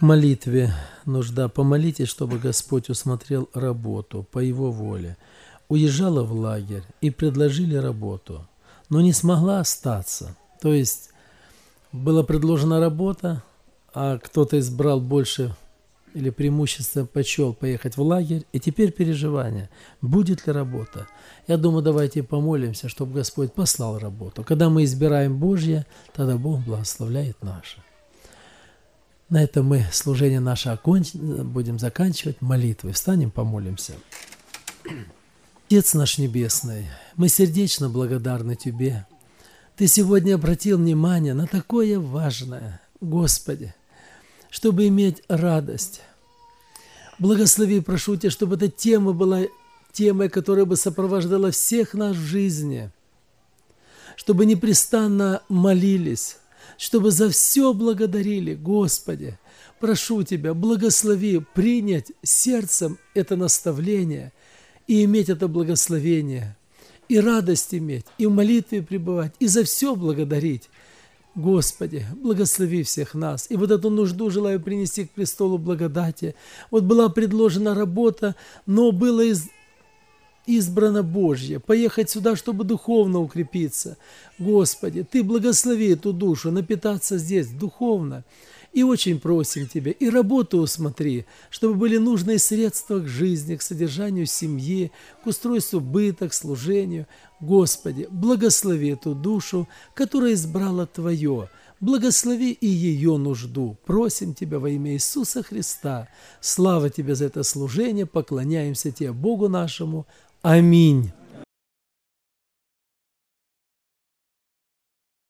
молитве нужда. Помолитесь, чтобы Господь усмотрел работу по Его воле. Уезжала в лагерь и предложили работу, но не смогла остаться. То есть была предложена работа, а кто-то избрал больше или преимущество почел поехать в лагерь, и теперь переживания, будет ли работа. Я думаю, давайте помолимся, чтобы Господь послал работу. Когда мы избираем Божье, тогда Бог благословляет наше. На этом мы служение наше будем заканчивать молитвой. Встанем, помолимся. Отец наш Небесный, мы сердечно благодарны Тебе. Ты сегодня обратил внимание на такое важное, Господи, чтобы иметь радость. Благослови, прошу Тебя, чтобы эта тема была темой, которая бы сопровождала всех нас в жизни, чтобы непрестанно молились, чтобы за все благодарили. Господи, прошу Тебя, благослови принять сердцем это наставление и иметь это благословение, и радость иметь, и в молитве пребывать, и за все благодарить. Господи, благослови всех нас. И вот эту нужду желаю принести к престолу благодати. Вот была предложена работа, но было избрано Божье. Поехать сюда, чтобы духовно укрепиться. Господи, Ты благослови эту душу, напитаться здесь духовно. И очень просим Тебя, и работу усмотри, чтобы были нужные средства к жизни, к содержанию семьи, к устройству быта, к служению. Господи, благослови эту душу, которая избрала Твое. Благослови и ее нужду. Просим Тебя во имя Иисуса Христа. Слава Тебе за это служение, поклоняемся Тебе, Богу нашему. Аминь.